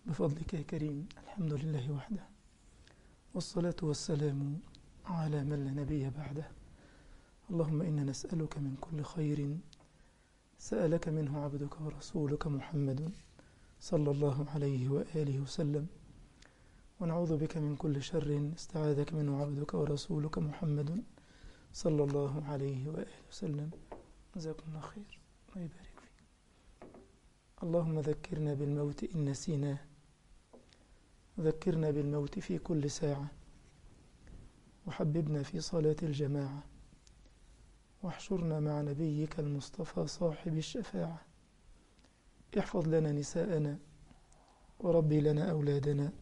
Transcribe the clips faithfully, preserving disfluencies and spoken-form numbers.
بفضلك يا كريم. الحمد لله وحده، والصلاة والسلام على من لا نبي بعده. اللهم إنا نسألك من كل خير سألك منه عبدك ورسولك محمد صلى الله عليه وآله وسلم، ونعوذ بك من كل شر استعاذك منه عبدك ورسولك محمد صلى الله عليه وآله وسلم. جزاكم الله خير، الله يبارك فيك. اللهم ذكرنا بالموت إن نسيناه، ذكرنا بالموت في كل ساعة، وحببنا في صلاة الجماعة، واحشرنا مع نبيك المصطفى صاحب الشفاعة. احفظ لنا نساءنا وربي لنا أولادنا،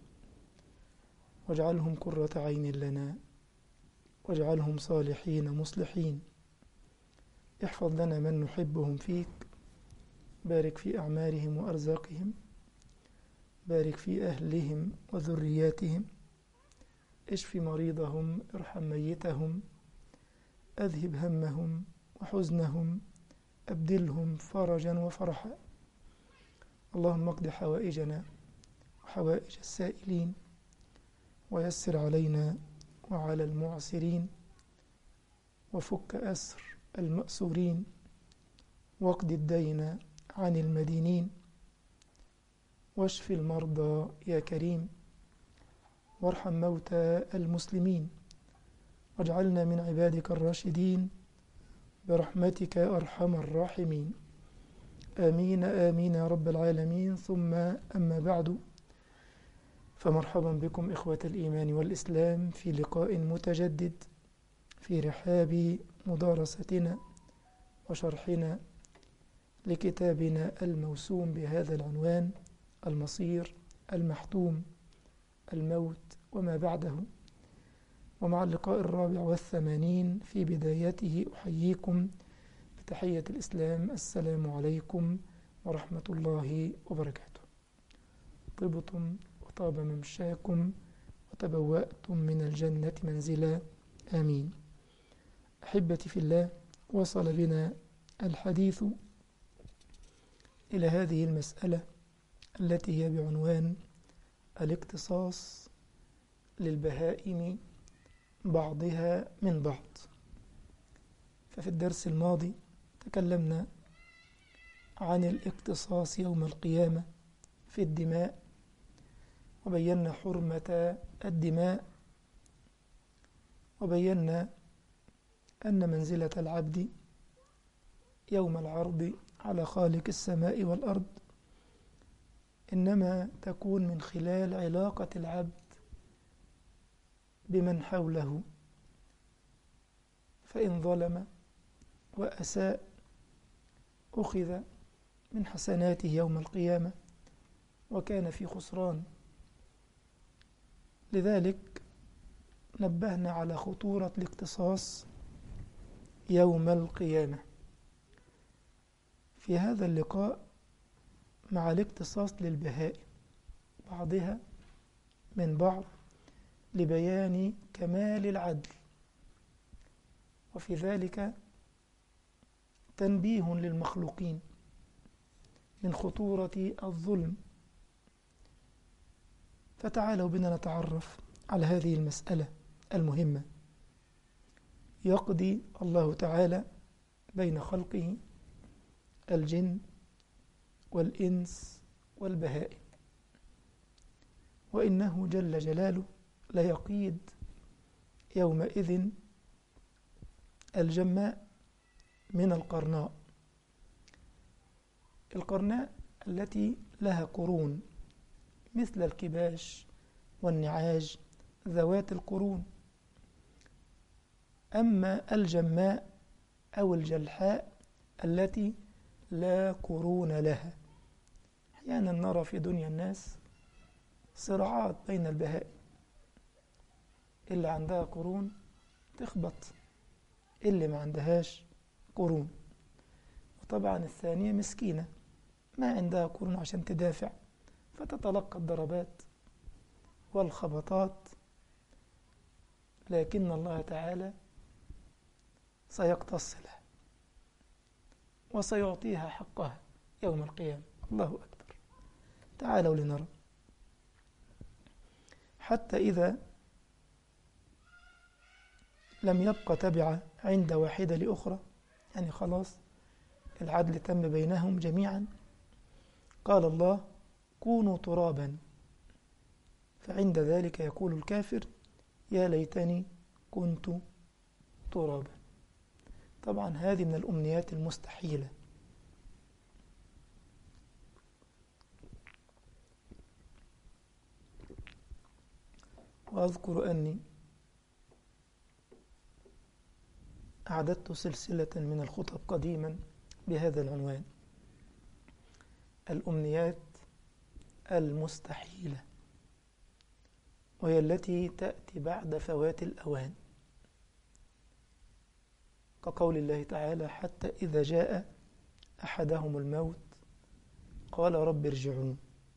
واجعلهم قرة عين لنا، واجعلهم صالحين مصلحين. احفظ لنا من نحبهم فيك، بارك في أعمارهم وأرزاقهم، بارك في أهلهم وذرياتهم، اشف مريضهم، ارحم ميتهم، أذهب همهم وحزنهم، أبدلهم فرجا وفرحا. اللهم اقض حوائجنا وحوائج السائلين، ويسر علينا وعلى المعسرين، وفك أسر المأسورين، واقض الدين عن المدينين، واشف المرضى يا كريم، وارحم موتى المسلمين، واجعلنا من عبادك الراشدين برحمتك أرحم الراحمين. آمين آمين يا رب العالمين. ثم أما بعد، فمرحبا بكم إخوة الإيمان والإسلام في لقاء متجدد في رحاب مدارستنا وشرحنا لكتابنا الموسوم بهذا العنوان: المصير المحتوم، الموت وما بعده. ومع اللقاء الرابع والثمانين في بدايته أحييكم بتحية الإسلام: السلام عليكم ورحمة الله وبركاته. طبتم وطاب ممشاكم وتبوأتم من الجنة منزلا، آمين. أحبتي في الله، وصل بنا الحديث إلى هذه المسألة التي هي بعنوان الاقتصاص للبهائم بعضها من بعض. ففي الدرس الماضي تكلمنا عن الاقتصاص يوم القيامة في الدماء، وبينا حرمة الدماء، وبينا أن منزلة العبد يوم العرض على خالق السماء والأرض إنما تكون من خلال علاقة العبد بمن حوله، فإن ظلم وأساء أخذ من حسناته يوم القيامة وكان في خسران. لذلك نبهنا على خطورة الاقتصاص يوم القيامة. في هذا اللقاء مع الاقتصاص للبهائم بعضها من بعض لبيان كمال العدل، وفي ذلك تنبيه للمخلوقين من خطورة الظلم. فتعالوا بنا نتعرف على هذه المسألة المهمة. يقضي الله تعالى بين خلقه الجن والإنس والبهائم، وإنه جل جلاله ليقيد يومئذ الجماء من القرناء. القرناء التي لها قرون مثل الكباش والنعاج ذوات القرون. أما الجماء أو الجلحاء التي لا قرون لها. أحيانا نرى في دنيا الناس صراعات بين البهائم، اللي عندها قرون تخبط اللي ما عندهاش قرون، وطبعا الثانية مسكينة ما عندها قرون عشان تدافع، فتتلقى الضربات والخبطات. لكن الله تعالى سيقتص لها وسيعطيها حقها يوم القيامة. الله أكبر. تعالوا لنرى حتى إذا لم يبق تبعة عند واحدة لأخرى، يعني خلاص العدل تم بينهم جميعا، قال الله كونوا ترابا، فعند ذلك يقول الكافر يا ليتني كنت ترابا. طبعا هذه من الأمنيات المستحيلة. وأذكر أني أعددت سلسلة من الخطب قديما بهذا العنوان: الأمنيات المستحيلة، وهي التي تأتي بعد فوات الأوان، كقول الله تعالى حتى إذا جاء أحدهم الموت قال رب ارجعون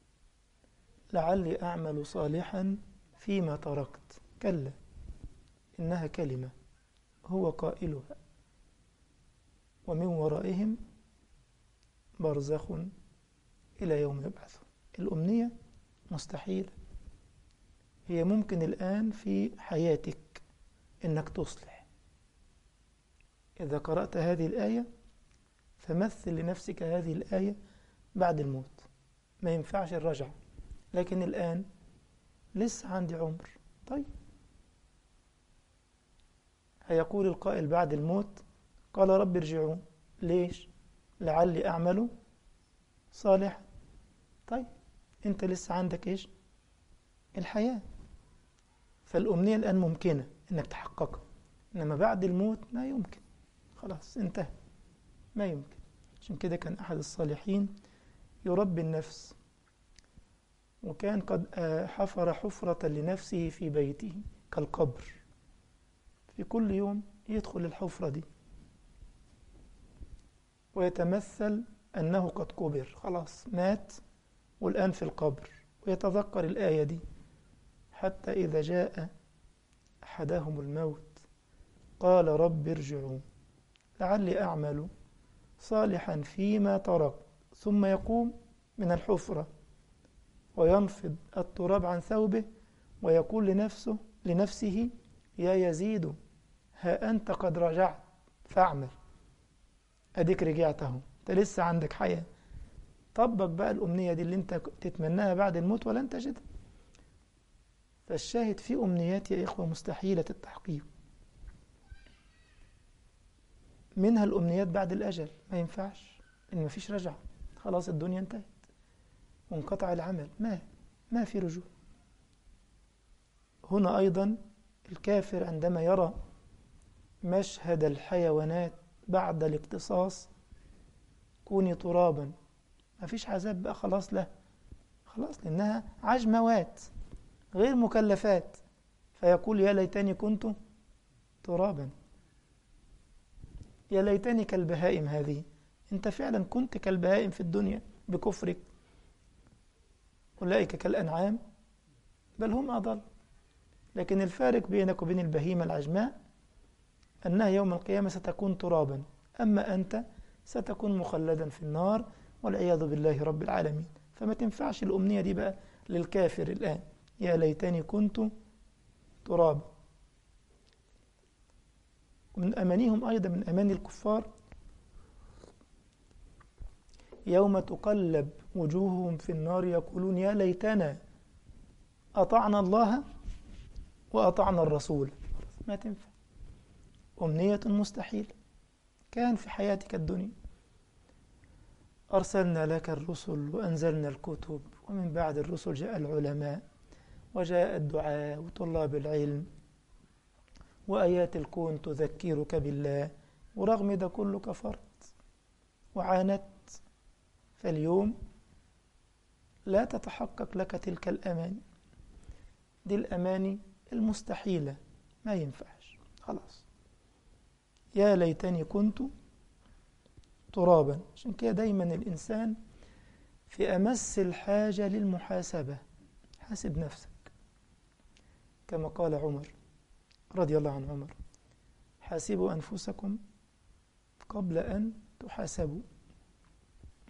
لعلي أعمل صالحا فيما تركت، كلا إنها كلمة هو قائلها ومن ورائهم برزخ إلى يوم يبعثون. الأمنية مستحيلة، هي ممكن الآن في حياتك إنك تصلح. إذا قرأت هذه الآية فمثل لنفسك هذه الآية بعد الموت، ما ينفعش الرجع، لكن الآن لسه عندي عمر. طيب هيقول القائل بعد الموت قال رب ارجعون، ليش؟ لعلي أعمل صالحا. طيب أنت لسه عندك إيش؟ الحياة. فالأمنية الآن ممكنة إنك تحققها، إنما بعد الموت ما يمكن، خلاص انتهى، ما يمكن. عشان كده كان أحد الصالحين يربي النفس، وكان قد حفر حفرة لنفسه في بيته كالقبر، في كل يوم يدخل الحفرة دي ويتمثل أنه قد كبر، خلاص مات والآن في القبر، ويتذكر الآية دي حتى إذا جاء أحدهم الموت قال رب ارجعون لعلي أعمل صالحا فيما ترك، ثم يقوم من الحفرة وينفض التراب عن ثوبه ويقول لنفسه لنفسه يا يزيد ها أنت قد رجعت فاعمل، أديك رجعته، أنت لسه عندك حياة. طبق بقى الأمنية دي اللي أنت تتمناها بعد الموت ولن تجدها. فالشاهد في أمنيات يا إخوة مستحيلة التحقيق، منها الأمنيات بعد الأجل، ما ينفعش، إن ما فيش رجعة، خلاص الدنيا انتهت وانقطع العمل، ما ما في رجوع. هنا أيضا الكافر عندما يرى مشهد الحيوانات بعد الاقتصاص كوني ترابا، ما فيش عذاب بقى، خلاص، لا خلاص، لأنها عجموات غير مكلفات، فيقول يا ليتني كنت ترابا، يا ليتني كالبهائم هذه. انت فعلا كنت كالبهائم في الدنيا بكفرك، أولئك كالأنعام بل هم أضل. لكن الفارق بينك وبين البهيمة العجماء أنها يوم القيامة ستكون ترابا، أما أنت ستكون مخلدا في النار والعياذ بالله رب العالمين. فما تنفعش الأمنية دي بقى للكافر الآن، يا ليتني كنت ترابا. ومن أمانيهم أيضا، من أماني الكفار، يوم تقلب وجوههم في النار يقولون يا ليتنا أطعنا الله وأطعنا الرسول. ما تنفع، أمنية مستحيلة. كان في حياتك الدنيا أرسلنا لك الرسل وأنزلنا الكتب، ومن بعد الرسل جاء العلماء وجاء الدعاء وطلاب العلم وآيات الكون تذكرك بالله، ورغم ده كله كفرت وعاندت. فاليوم لا تتحقق لك تلك الأماني، دي الأماني المستحيلة، ما ينفعش، خلاص. يا ليتني كنت ترابا. عشان كده دايما الإنسان في أمس الحاجة للمحاسبة، حاسب نفسك، كما قال عمر رضي الله عن عمر حاسبوا أنفسكم قبل أن تحاسبوا،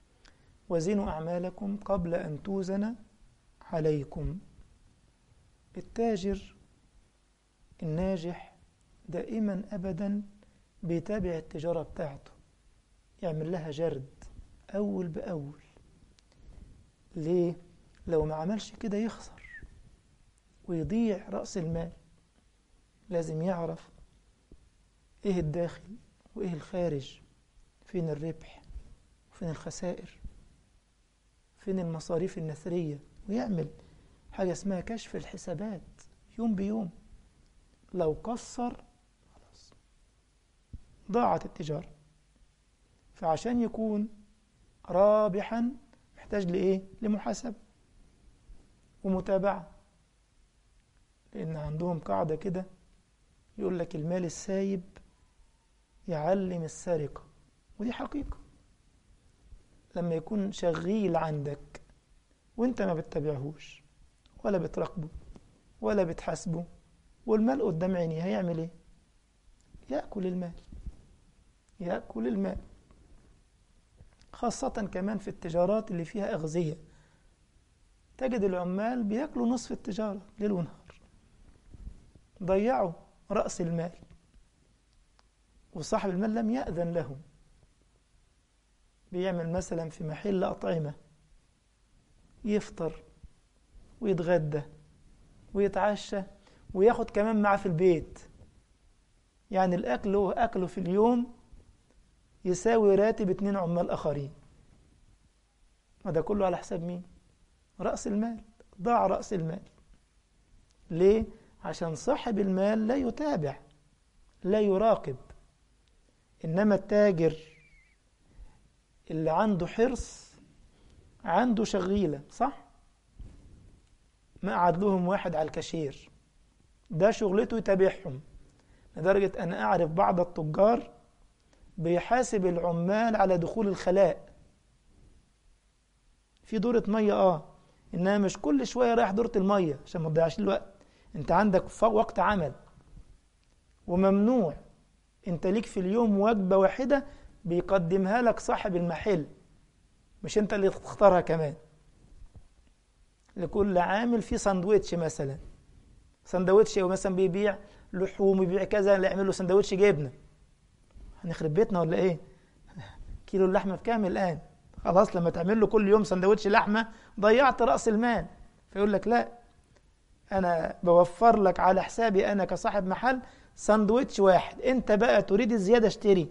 وزنوا أعمالكم قبل أن توزن عليكم. التاجر الناجح دائما أبدا بيتابع التجارة بتاعته، يعمل لها جرد أول بأول. ليه؟ لو ما عملش كده يخسر ويضيع رأس المال. لازم يعرف إيه الداخل وإيه الخارج، فين الربح وفين الخسائر، فين المصاريف النثرية، ويعمل حاجة اسمها كشف الحسابات يوم بيوم. لو قصر خلاص ضاعت التجارة. فعشان يكون رابحا محتاج لإيه؟ لمحاسبة ومتابعة. لأن عندهم قاعدة كده يقول لك المال السايب يعلم السرقة، ودي حقيقة. لما يكون شغيل عندك وانت ما بتتابعهوش ولا بتراقبه ولا بتحاسبه والمال قدام عينيه، هيعمل ايه؟ يأكل المال، يأكل المال. خاصة كمان في التجارات اللي فيها أغذية، تجد العمال بيأكلوا نصف التجارة ليل ونهار، ضيعوا رأس المال، وصاحب المال لم يأذن له. بيعمل مثلا في محل أطعمة، يفطر ويتغدى ويتعشى وياخد كمان معه في البيت. يعني الأكل هو أكله في اليوم يساوي راتب اتنين عمال آخرين، وده كله على حساب مين؟ رأس المال. ضاع رأس المال. ليه؟ عشان صاحب المال لا يتابع لا يراقب. إنما التاجر اللي عنده حرص، عنده شغيلة، صح؟ ما قعد لهم واحد على الكاشير، ده شغلته يتابعهم. لدرجة أنا أعرف بعض التجار بيحاسب العمال على دخول الخلاء. في دورة مية آه إنها مش كل شوية رايح دورة المية عشان ما تضيعش الوقت. أنت عندك وقت عمل وممنوع. أنت ليك في اليوم وجبة واحدة بيقدمها لك صاحب المحل، مش أنت اللي تختارها كمان. لكل عامل في ساندويتش مثلا، ساندويتش مثلا بيبيع لحوم ويبيع كذا، اللي يعمل له ساندويتش جبنة. هنخرب بيتنا ولا إيه؟ كيلو اللحمة بكام الآن؟ خلاص لما تعمل له كل يوم ساندويتش لحمة ضيعت رأس المال. فيقول لك لا، أنا بوفر لك على حسابي أنا كصاحب محل ساندويتش واحد، أنت بقى تريد الزيادة اشتري.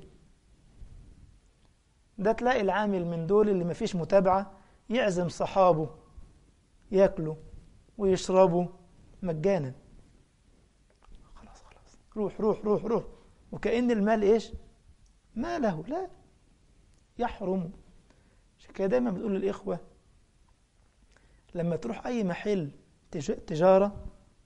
ده تلاقي العامل من دول اللي مفيش متابعة يعزم صحابه ياكلوا ويشربوا مجانا. خلاص خلاص روح روح روح روح، وكأن المال إيش؟ ما له، لا، يحرم. عشان كده دايما بتقول للإخوة لما تروح أي محل تجارة،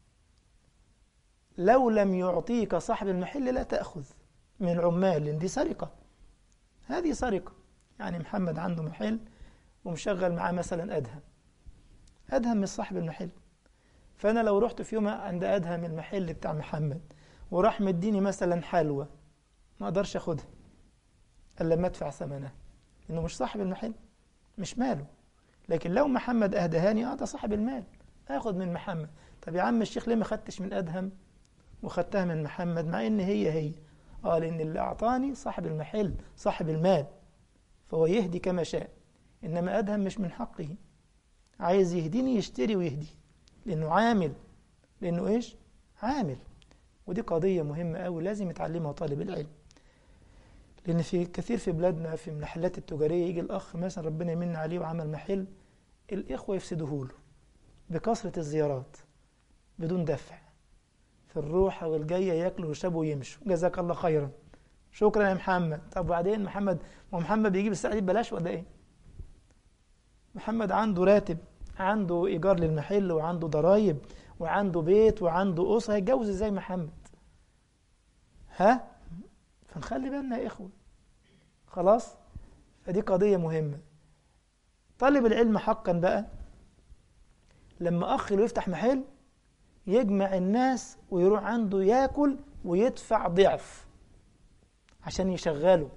لو لم يعطيك صاحب المحل لا تأخذ من العمال، لأن دي سرقة. هذه سرقة. يعني محمد عنده محل ومشغل معاه مثلا أدهم، أدهم من صاحب المحل. فأنا لو رحت في يوم عند أدهم المحل بتاع محمد وراح مديني مثلا حلوى، ما أقدرش أخدها إلا لما أدفع ثمنها، إنه مش صاحب المحل، مش ماله. لكن لو محمد أهدهاني، آه ده صاحب المال، أخذ من محمد. طب يا عم الشيخ ليه ما خدتش من أدهم وخدتها من محمد مع إن هي هي؟ آه لأن اللي أعطاني صاحب المحل صاحب المال، فهو يهدي كما شاء. إنما أدهم مش من حقه، عايز يهديني يشتري ويهدي، لأنه عامل، لأنه إيش؟ عامل. ودي قضية مهمة أوي لازم يتعلمها طالب العلم. لأن في كثير في بلادنا في المحلات التجارية يجي الأخ مثلا ربنا يمن عليه وعمل محل، الإخوة يفسدوه له بكثرة الزيارات بدون دفع، في الروحة والجاية ياكلوا ويشربوا ويمشوا، جزاك الله خيرا، شكرا يا محمد. طب وبعدين محمد، ومحمد بيجيب الساعة دي ببلاش ولا إيه؟ محمد عنده راتب، عنده إيجار للمحل وعنده ضرايب وعنده بيت وعنده أسرة، هيتجوز إزاي محمد؟ ها؟ فنخلي بالنا يا إخوة. خلاص؟ فدي قضية مهمة. طالب العلم حقا بقى لما أخ له يفتح محل يجمع الناس ويروح عنده ياكل ويدفع ضعف عشان يشغله،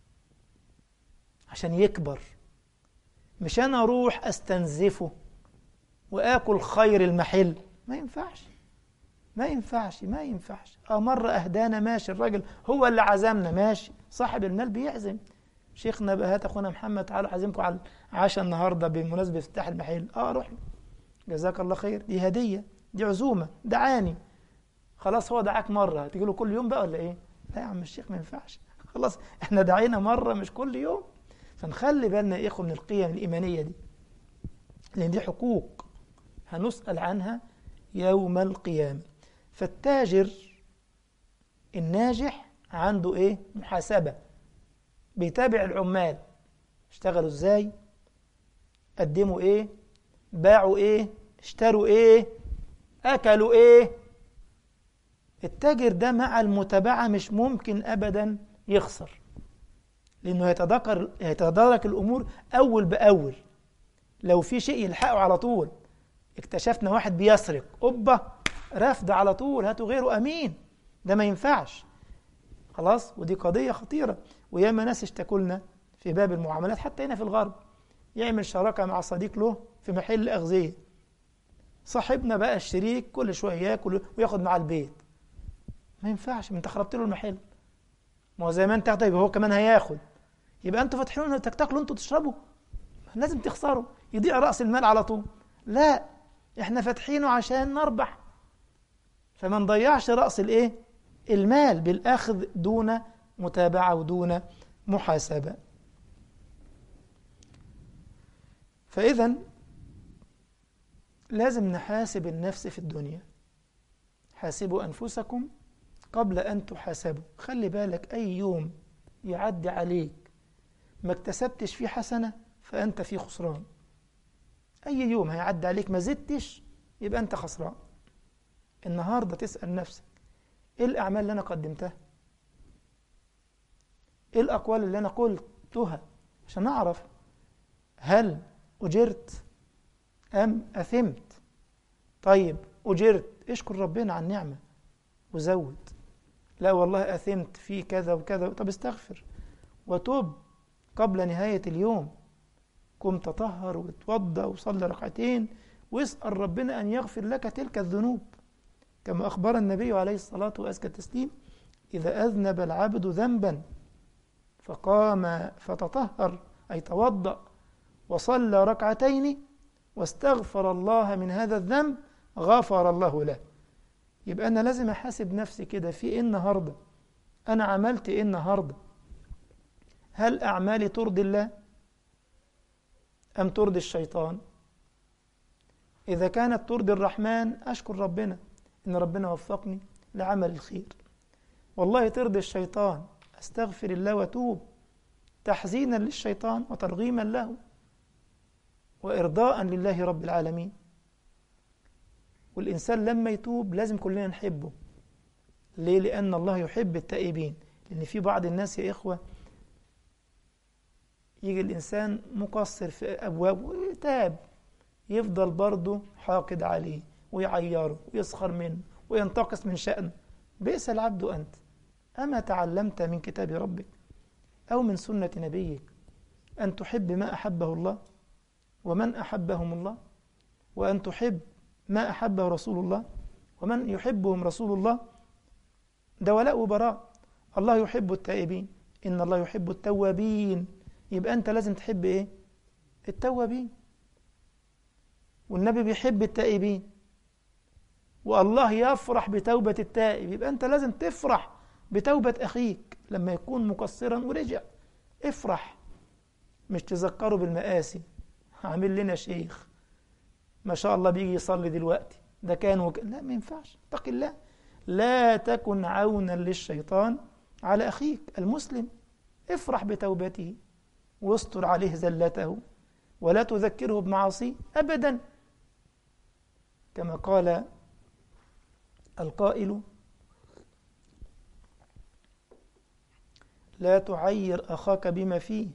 عشان يكبر. مش أنا أروح أستنزفه وآكل خير المحل ما ينفعش ما ينفعش ما ينفعش اه مرة أهدانا ماشي، الراجل هو اللي عزمنا ماشي، صاحب المال بيعزم. شيخنا بقى هات أخونا محمد تعالوا عزمكم على عشاء النهاردة بمناسبة افتتاح المحل، اه روح له جزاك الله خير، دي هدية، دي عزومة، دعاني. خلاص هو دعاك مرة هتيجي له كل يوم بقى ولا ايه؟ لا يا عم الشيخ ما ينفعش، خلاص احنا دعينا مرة مش كل يوم. فنخلي بالنا يا إخوة من القيم الإيمانية دي، لأن دي حقوق هنسأل عنها يوم القيامة. فالتاجر الناجح عنده ايه؟ محاسبة، بيتابع العمال اشتغلوا ازاي، قدموا ايه، باعوا ايه، اشتروا ايه، اكلوا ايه. التاجر ده مع المتابعة مش ممكن ابدا يخسر، لانه يتذكر يتدارك الامور اول باول. لو في شيء يلحقه على طول، اكتشفنا واحد بيسرق اوبا رفض على طول، هاتوا غيره امين، ده ما ينفعش خلاص. ودي قضية خطيرة، وياما ناس اشتكوا لنا في باب المعاملات حتى هنا في الغرب، يعمل شراكة مع صديق له في محل أغذية، صاحبنا بقى الشريك كل شوية ياكل وياخد معاه البيت. ما ينفعش، ما انت خربت له المحل، ما هو زي ما انت طيب هو كمان هياخد، يبقى انتوا فاتحين تاكلوا انتوا تشربوا، لازم تخسروا، يضيع رأس المال على طول. لا احنا فاتحينه عشان نربح، فما نضيعش رأس الايه المال بالأخذ دون متابعة ودون محاسبة. فإذا لازم نحاسب النفس في الدنيا، حاسبوا أنفسكم قبل أن تحاسبوا. خلي بالك أي يوم يعدي عليك ما اكتسبتش فيه حسنة فأنت في خسران. أي يوم هيعدي عليك ما زدتش يبقى أنت خسران. النهاردة تسأل نفسك إيه الأعمال اللي أنا قدمتها، إيه الأقوال اللي أنا قلتها، عشان أعرف هل أجرت أم أثمت. طيب أجرت، اشكر ربنا على النعمة وزود. لا والله أثمت في كذا وكذا، طب استغفر وتوب قبل نهاية اليوم، قم تطهر وتوضى وصلي ركعتين واسأل ربنا أن يغفر لك تلك الذنوب، كما أخبر النبي عليه الصلاة وأزكى التسليم: إذا أذنب العبد ذنبا فقام فتطهر أي توضأ وصلى ركعتين واستغفر الله من هذا الذنب غفر الله له. يبقى أنا لازم أحاسب نفسي كده، في إيه النهاردة، أنا عملت إيه النهاردة، هل أعمالي ترضي الله أم ترضي الشيطان؟ إذا كانت ترضي الرحمن أشكر ربنا إن ربنا وفقني لعمل الخير، والله ترضي الشيطان أستغفر الله وأتوب تحزينا للشيطان وترغيما له وإرضاء لله رب العالمين. والإنسان لما يتوب لازم كلنا نحبه. ليه؟ لأن الله يحب التائبين. لأن في بعض الناس يا إخوة يجي الإنسان مقصر في أبواب ويتاب، يفضل برضه حاقد عليه ويعيره ويسخر منه وينتقص من شأنه. بئس العبد أنت، أما تعلمت من كتاب ربك أو من سنة نبيك أن تحب ما أحبه الله ومن أحبهم الله، وأن تحب ما أحبه رسول الله ومن يحبهم رسول الله. ده ولاء وبراء. الله يحب التائبين، إن الله يحب التوابين. يبقى أنت لازم تحب إيه؟ التوابين. والنبي بيحب التائبين، والله يفرح بتوبة التائب. يبقى أنت لازم تفرح بتوبة أخيك لما يكون مقصرا ورجع، افرح، مش تذكره بالمآسي. عامل لنا شيخ ما شاء الله بيجي يصلي دلوقتي، ده كان وك... لا ما ينفعش، اتق الله. لا تكن عونا للشيطان على أخيك المسلم. افرح بتوبته واستر عليه زلته ولا تذكره بمعاصيه أبدا. كما قال القائل: لا تعير أخاك بما فيه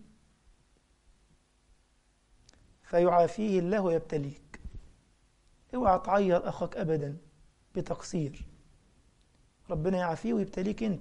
فيعافيه الله ويبتليك. اوعى تعير أخاك أبدا بتقصير، ربنا يعافيه ويبتليك أنت.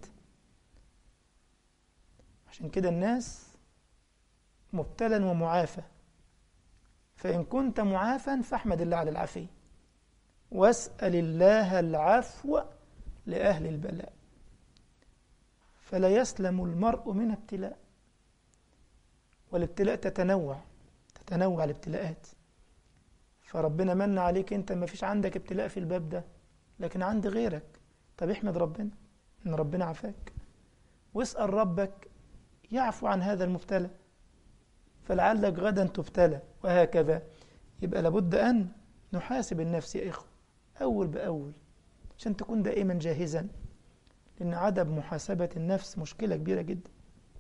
عشان كده الناس مبتلا ومعافى، فإن كنت معافى فاحمد الله على العافية، واسأل الله العفو لأهل البلاء، فلا يسلم المرء من ابتلاء. والابتلاء تتنوع تتنوع الابتلاءات. فربنا من عليك أنت ما فيش عندك ابتلاء في الباب ده، لكن عند غيرك. طب احمد ربنا إن ربنا عافاك، واسأل ربك يعفو عن هذا المبتلى، فلعلك غدا تبتلى، وهكذا. يبقى لابد أن نحاسب النفس يا إخوة أول بأول عشان تكون دائما جاهزا، لأن عدم محاسبة النفس مشكلة كبيرة جدا.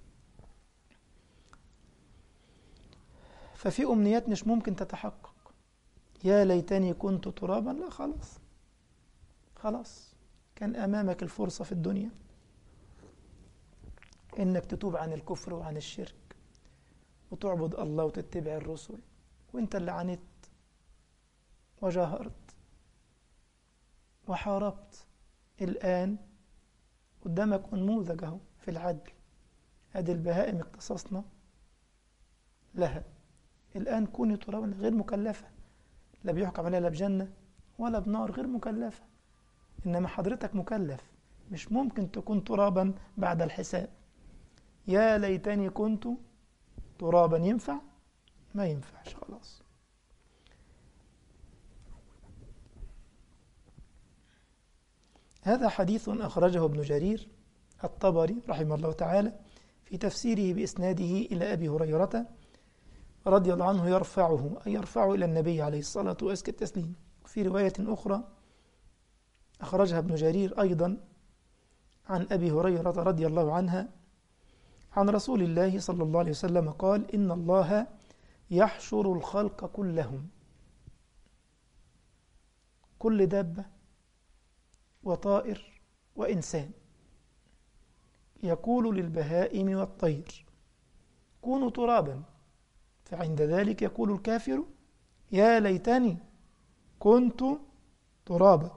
ففي أمنيات مش ممكن تتحقق. يا ليتني كنت ترابا، لا خلاص خلاص كان أمامك الفرصة في الدنيا إنك تتوب عن الكفر وعن الشرك وتعبد الله وتتبع الرسل، وإنت اللي عانيت وجاهرت وحاربت. الآن قدامك نموذج اهو في العدل، ادي البهائم اقتصصنا لها، الآن كوني ترابا غير مكلفة، لا بيحكم عليها لا بجنة ولا بنار، غير مكلفة. إنما حضرتك مكلف، مش ممكن تكون ترابا بعد الحساب. يا ليتني كنت ترابا، ينفع؟ ما ينفعش خلاص. هذا حديث أخرجه ابن جرير الطبري رحمه الله تعالى في تفسيره بإسناده إلى أبي هريرة رضي الله عنه يرفعه، أي يرفعه إلى النبي عليه الصلاة وأزكى التسليم. في رواية أخرى أخرجها ابن جرير أيضا عن أبي هريرة رضي الله عنها عن رسول الله صلى الله عليه وسلم قال: إن الله يحشر الخلق كلهم، كل دابة وطائر وإنسان، يقول للبهائم والطير كونوا ترابا، فعند ذلك يقول الكافر يا ليتني كنت ترابا.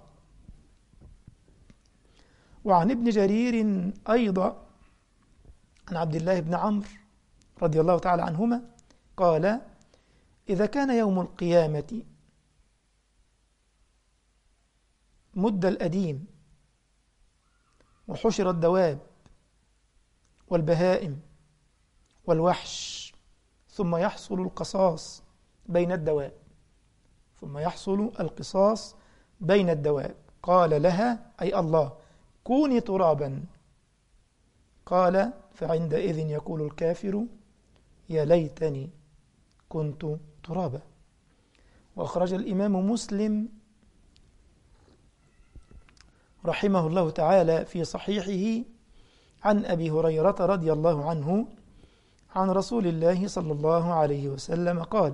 وعن ابن جرير أيضا عن عبد الله بن عمرو رضي الله تعالى عنهما قال: إذا كان يوم القيامة مد الأديم وحشر الدواب والبهائم والوحش، ثم يحصل القصاص بين الدواب ثم يحصل القصاص بين الدواب، قال لها أي الله كوني ترابا، قال فعندئذ يقول الكافر يا ليتني كنت ترابا. وأخرج الإمام مسلم رحمه الله تعالى في صحيحه عن أبي هريرة رضي الله عنه عن رسول الله صلى الله عليه وسلم قال: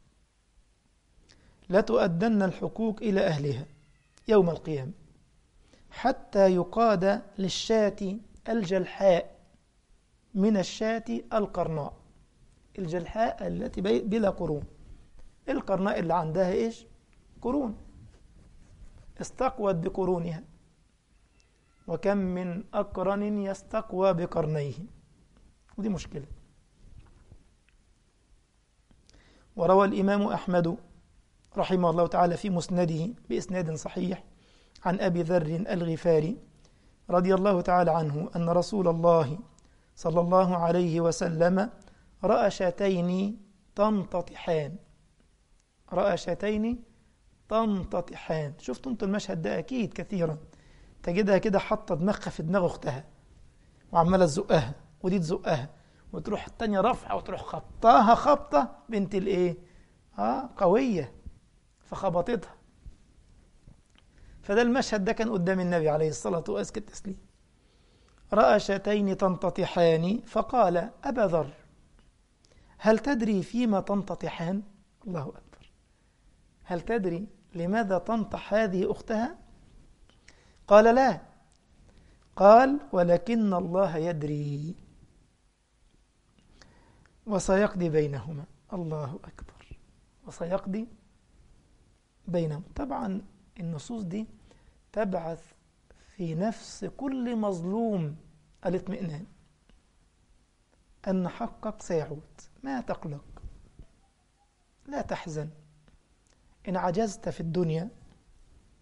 لتؤدن الحقوق إلى أهلها يوم القيامة حتى يقاد للشاة الجلحاء من الشاة القرناء. الجلحاء التي بلا قرون، القرناء اللي عندها إيش؟ قرون، استقوت بقرونها، وكم من أقرن يستقوى بقرنيه، ودي مشكلة. وروى الإمام أحمد رحمه الله تعالى في مسنده بإسناد صحيح عن أبي ذر الغفاري رضي الله تعالى عنه أن رسول الله صلى الله عليه وسلم رأى شاتين تنتطحان، رأى شاتين تنتطحان. شفتوا انتوا المشهد ده أكيد كثيرا، تجدها كده حاطة دماغها في دماغ أختها وعمالة تزقها ودي تزقها، وتروح التانية رفعة وتروح خبطاها خبطة بنت الإيه؟ آه قوية، فخبطتها. فده المشهد ده كان قدام النبي عليه الصلاة وأزكى التسليم. رأى شاتين تنتطحان فقال: أبا ذر هل تدري فيما تنتطحان؟ الله أكبر، هل تدري لماذا تنطح هذه أختها؟ قال: لا. قال: ولكن الله يدري وسيقضي بينهما. الله أكبر، وسيقضي بينهم. طبعا النصوص دي تبعث في نفس كل مظلوم الاطمئنان أن حقك سيعود، ما تقلق، لا تحزن. إن عجزت في الدنيا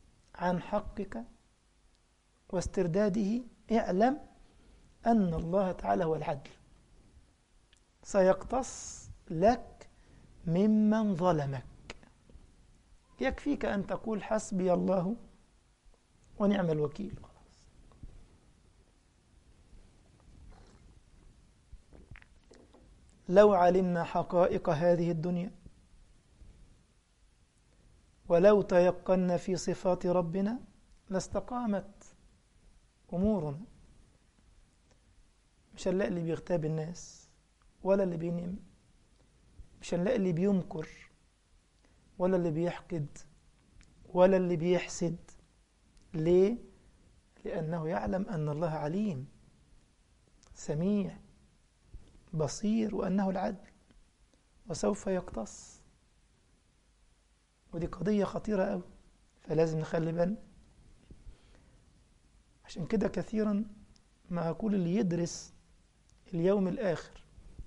عن حقك واسترداده، اعلم أن الله تعالى هو العدل، سيقتص لك ممن ظلمك. يكفيك أن تقول حسبي الله ونعم الوكيل. خلاص. لو علمنا حقائق هذه الدنيا ولو تيقنا في صفات ربنا لاستقامت أمورنا. مش هنلاقي اللي بيغتاب الناس ولا اللي بينم، مش هنلاقي اللي بيمكر ولا اللي بيحقد ولا اللي بيحسد. ليه؟ لأنه يعلم أن الله عليم سميع بصير وأنه العدل وسوف يقتص. ودي قضية خطيرة أوي، فلازم نخلي بالنا. عشان كده كثيرا ما أقول اللي يدرس اليوم الآخر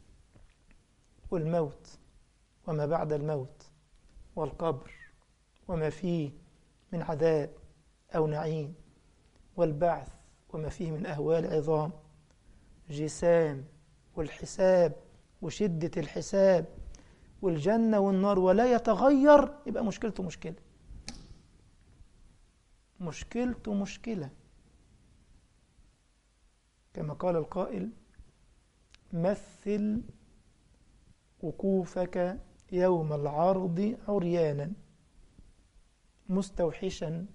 والموت وما بعد الموت والقبر وما فيه من عذاب أو نعيم والبعث وما فيه من أهوال عظام جسام والحساب وشدة الحساب والجنة والنار ولا يتغير، يبقى مشكلته مشكلة مشكلته مشكلة كما قال القائل: مثل وقوفك يوم العرض عريانا مستوحشا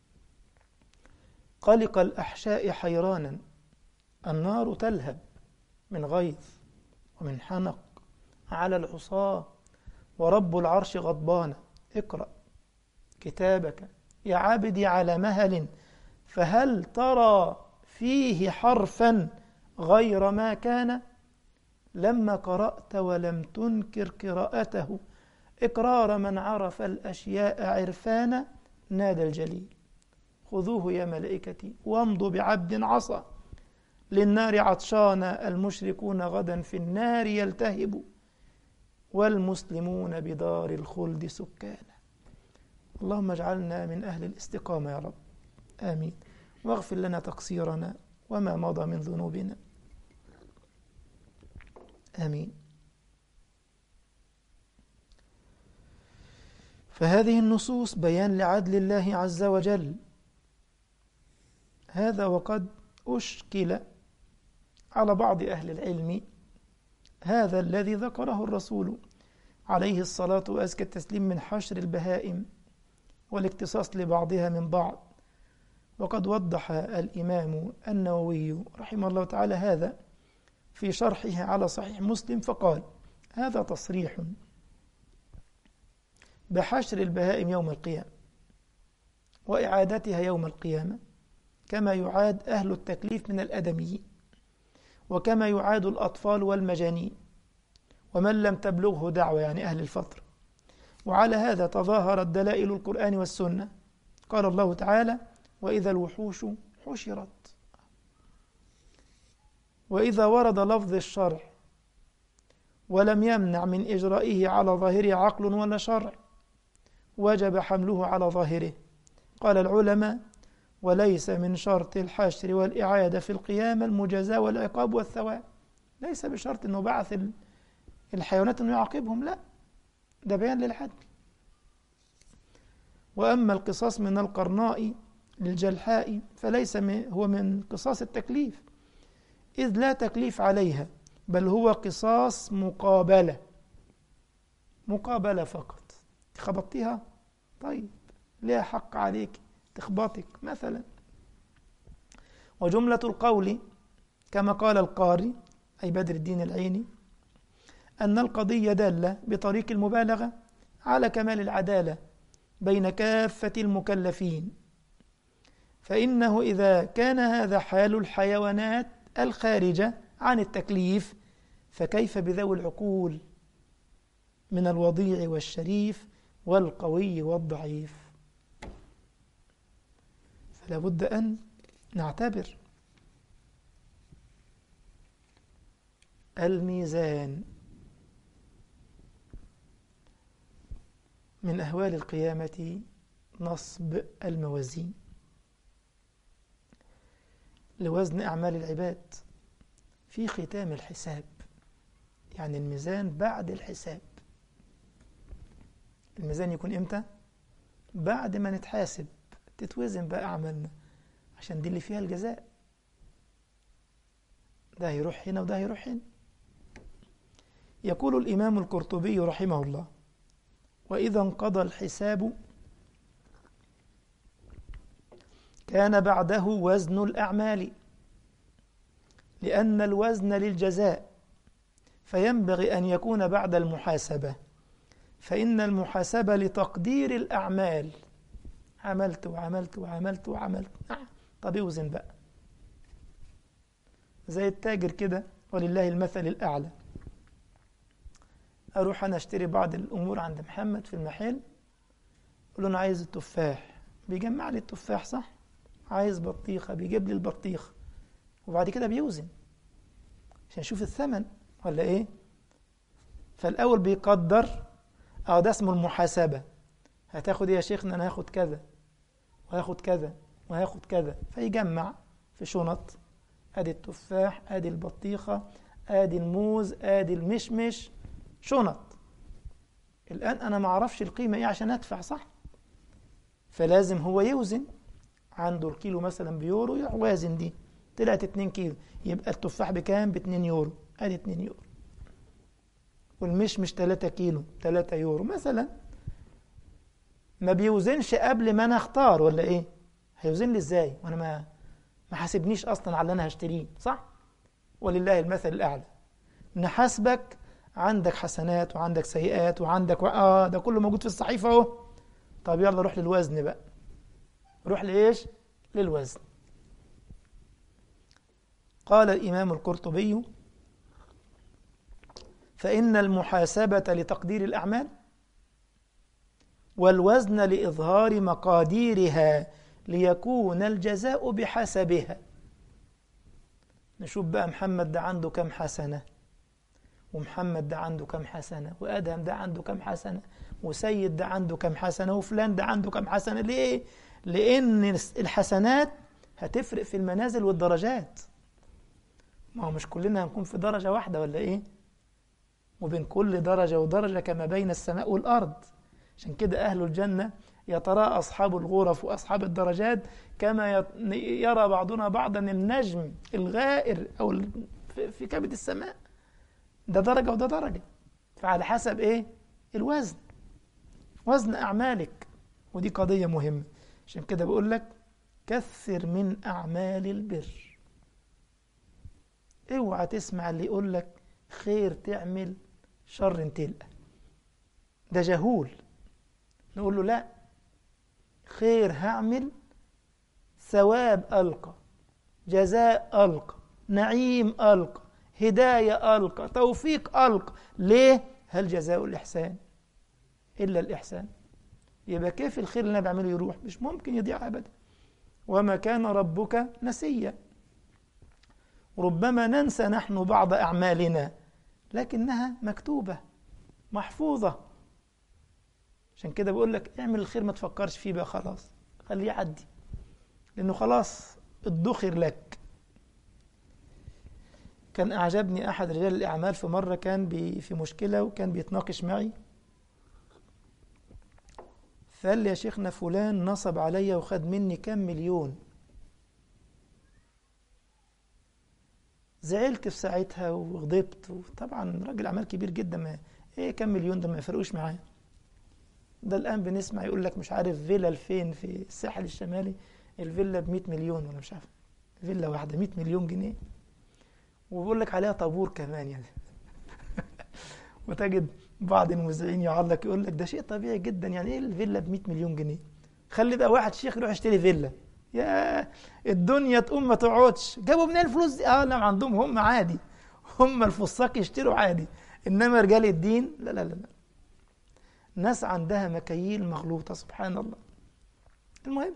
قلق الأحشاء حيرانا، النار تلهب من غيظ ومن حنق على العصاة ورب العرش غضبان. اقرأ كتابك يا عبدي على مهل، فهل ترى فيه حرفا غير ما كان؟ لما قرأت ولم تنكر قراءته إقرار من عرف الأشياء عرفانا، نادى الجليل: خذوه يا ملائكتي وامضوا بعبد عصى للنار عطشان، المشركون غدا في النار يلتهب والمسلمون بدار الخلد سكانا. اللهم اجعلنا من أهل الاستقامة يا رب، آمين. واغفر لنا تقصيرنا وما مضى من ذنوبنا، آمين. فهذه النصوص بيان لعدل الله عز وجل، هذا وقد أشكل على بعض أهل العلم هذا الذي ذكره الرسول عليه الصلاة وأزكى التسليم من حشر البهائم والاقتصاص لبعضها من بعض. وقد وضح الإمام النووي رحمه الله تعالى هذا في شرحه على صحيح مسلم، فقال: هذا تصريح بحشر البهائم يوم القيامة وإعادتها يوم القيامة كما يعاد أهل التكليف من الأدميين، وكما يعاد الأطفال والمجانين ومن لم تبلغه دعوة، يعني أهل الفترة. وعلى هذا تظاهرت دلائل القرآن والسنة. قال الله تعالى: وإذا الوحوش حشرت. وإذا ورد لفظ الشرع ولم يمنع من إجرائه على ظاهره عقل ولا شرع وجب حمله على ظاهره. قال العلماء: وليس من شرط الحشر والإعادة في القيامة المجازاة والعقاب والثواب. ليس بشرط أنه بعث الحيوانات أنه يعاقبهم، لا، ده بيان للعدل. وأما القصاص من القرناء للجلحاء فليس هو من قصاص التكليف، إذ لا تكليف عليها، بل هو قصاص مقابلة مقابلة فقط. خبطتها، طيب ليها حق عليك تخبطك مثلا. وجملة القول كما قال القاري أي بدر الدين العيني أن القضية دالة بطريق المبالغة على كمال العدالة بين كافة المكلفين، فإنه إذا كان هذا حال الحيوانات الخارجة عن التكليف فكيف بذوي العقول من الوضيع والشريف والقوي والضعيف؟ فلا بد أن نعتبر الميزان من أهوال القيامة نصب الموازين لوزن أعمال العباد في ختام الحساب، يعني الميزان بعد الحساب. الميزان يكون إمتى؟ بعد ما نتحاسب تتوزن بقى أعمالنا، عشان دي اللي فيها الجزاء. ده هيروح هنا وده هيروح هنا. يقول الإمام القرطبي رحمه الله: وإذا انقضى الحساب كان بعده وزن الأعمال، لأن الوزن للجزاء، فينبغي أن يكون بعد المحاسبة، فإن المحاسبة لتقدير الأعمال. عملت وعملت وعملت وعملت آه. طب يوزن بقى زي التاجر كده، ولله المثل الأعلى. أروح أنا أشتري بعض الأمور عند محمد في المحل، أقول له أنا عايز التفاح، بيجمع لي التفاح صح؟ عايز بطيخة، بيجيب لي البطيخ، وبعد كده بيوزن عشان يشوف الثمن ولا إيه؟ فالأول بيقدر، أو ده اسمه المحاسبة. هتاخد إيه يا شيخنا؟ أنا هاخد كذا وهاخد كذا وهاخد كذا، فيجمع في شنط، ادي التفاح، ادي البطيخة، ادي الموز، ادي المشمش، شنط. الآن أنا ما أعرفش القيمة إيه عشان أدفع صح؟ فلازم هو يوزن. عنده الكيلو مثلا بيورو، يوازن دي طلعت اتنين كيلو، يبقى التفاح بكام؟ باتنين يورو، ادي اتنين يورو. والمشمش تلاتة كيلو، تلاتة يورو مثلا. ما بيوزنش قبل ما أنا أختار ولا إيه؟ هيوزن لي إزاي وأنا ما ما حاسبنيش أصلا على اللي أنا هشتريه صح؟ ولله المثل الأعلى. نحاسبك عندك حسنات وعندك سيئات وعندك و... آه ده كله موجود في الصحيفة أهو. طب يلا روح للوزن بقى. روح لإيش؟ للوزن. قال الإمام القرطبي: فإن المحاسبة لتقدير الأعمال، والوزن لإظهار مقاديرها، ليكون الجزاء بحسبها. نشوف بقى محمد ده عنده كم حسنة، ومحمد ده عنده كم حسنة، وآدم ده عنده كم حسنة، وسيد ده عنده كم حسنة، وفلان ده عنده كم حسنة. ليه؟ لأن الحسنات هتفرق في المنازل والدرجات. ما هو مش كلنا هنكون في درجة واحدة ولا إيه؟ وبين كل درجة ودرجة كما بين السماء والأرض. عشان كده أهل الجنة يتراءى أصحاب الغرف وأصحاب الدرجات كما يرى بعضنا بعضا النجم الغائر أو في كبد السماء. ده درجة وده درجة، فعلى حسب إيه؟ الوزن، وزن أعمالك. ودي قضية مهمة. عشان كده بقول لك كثر من أعمال البر. اوعى تسمع اللي يقول لك خير تعمل شر تلقى، ده جهول. نقول له لا، خير هعمل، ثواب ألقى، جزاء ألقى، نعيم ألقى، هداية ألقى، توفيق ألقى. ليه؟ هل جزاء الإحسان إلا الإحسان؟ يبقى كيف الخير اللي أنا بعمله يروح؟ مش ممكن يضيع أبدا. وما كان ربك نسيا. ربما ننسى نحن بعض أعمالنا، لكنها مكتوبة محفوظة. عشان كده بقول لك اعمل الخير ما تفكرش فيه بقى، خلاص خليه يعدي، لأنه خلاص ادخر لك. كان أعجبني أحد رجال الأعمال في مرة، كان في مشكلة وكان بيتناقش معي، فقال لي يا شيخنا فلان نصب عليا وخد مني كم مليون. زعلت في ساعتها وغضبت، وطبعا راجل أعمال كبير جدا، ما ايه كم مليون ده ما يفرقوش معاه. ده الآن بنسمع يقول لك مش عارف فيلا فين في الساحل الشمالي، الفيلا ب مية مليون ولا مش عارف، فيلا واحدة مية مليون جنيه، وبيقول لك عليها طابور كمان يعني. وتجد بعض المذيعين يعلق يقول لك ده شيء طبيعي جدا، يعني ايه الفيلا ب مية مليون جنيه؟ خلي بقى واحد شيخ يروح يشتري فيلا، يا الدنيا تقوم ما تقعدش. جابوا منين الفلوس دي؟ اه لا عندهم هم عادي، هم الفساق يشتروا عادي، انما رجال الدين لا لا لا, لا. ناس عندها مكاييل مغلوطة سبحان الله. المهم،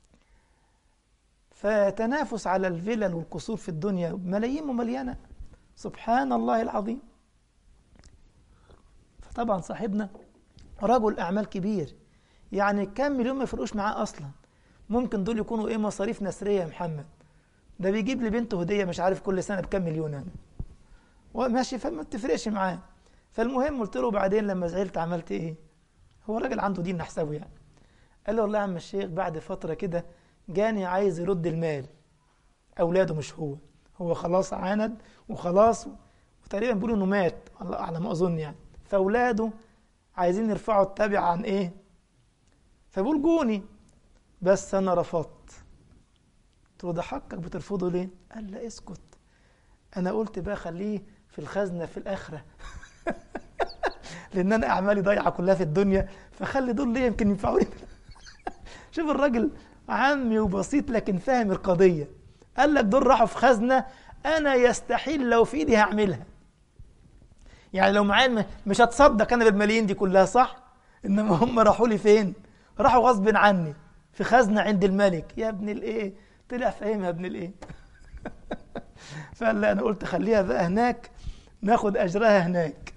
فتنافس على الفلل والقصور في الدنيا ملايين ومليانة سبحان الله العظيم. فطبعا صاحبنا رجل أعمال كبير، يعني كام مليون ما يفرقوش معاه أصلا. ممكن دول يكونوا إيه مصاريف نسرية يا محمد، ده بيجيب لي بنته هدية مش عارف كل سنة بكام مليون أنا وماشي، فما بتفرقش معاه. فالمهم قلت له بعدين لما زعلت عملت إيه، هو الراجل عنده دين نحسبه يعني. قال له والله يا عم الشيخ بعد فترة كده جاني عايز يرد المال، أولاده مش هو، هو خلاص عاند وخلاص، وتقريبا بيقولوا إنه مات على ما أظن يعني، فأولاده عايزين يرفعوا التابع عن إيه، فبقول جوني بس أنا رفضت. قلت له ده حقك بترفضه ليه؟ قال لا اسكت، أنا قلت بقى خليه في الخزنة في الآخرة لأن أنا أعمالي ضايعة كلها في الدنيا، فخلي دول ليه يمكن ينفعوني شوف الراجل عامي وبسيط لكن فاهم القضية. قال لك دول راحوا في خزنة أنا يستحيل لو في إيدي هعملها، يعني لو معايا مش هتصدق أنا بالملايين دي كلها صح، إنما هم راحوا لي فين؟ راحوا غصب عني في خزنة عند الملك. يا ابن الإيه، طلع فاهمها ابن الإيه فقال لا أنا قلت خليها بقى هناك ناخد أجرها هناك.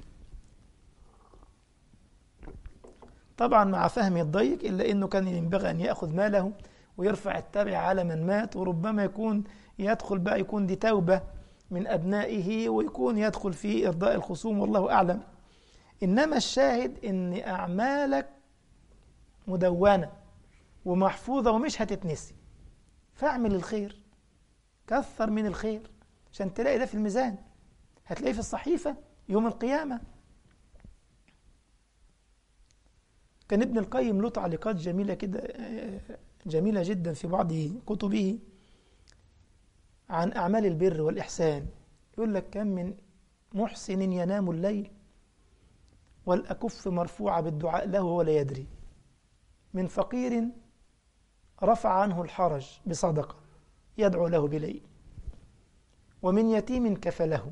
طبعا مع فهمي الضيق إلا أنه كان ينبغي أن يأخذ ماله ويرفع التبع على من مات، وربما يكون يدخل بقى يكون دي توبة من أبنائه ويكون يدخل في إرضاء الخصوم والله أعلم. إنما الشاهد أن أعمالك مدونة ومحفوظة ومش هتتنسي، فاعمل الخير، كثر من الخير عشان تلاقي ده في الميزان، هتلاقيه في الصحيفة يوم القيامة. كان ابن القيم له تعليقات جميلة كده، جميلة جدا في بعض كتبه عن أعمال البر والإحسان. يقول لك كم من محسن ينام الليل والأكف مرفوعة بالدعاء له ولا يدري، من فقير رفع عنه الحرج بصدقة يدعو له بليل، ومن يتيم كفله،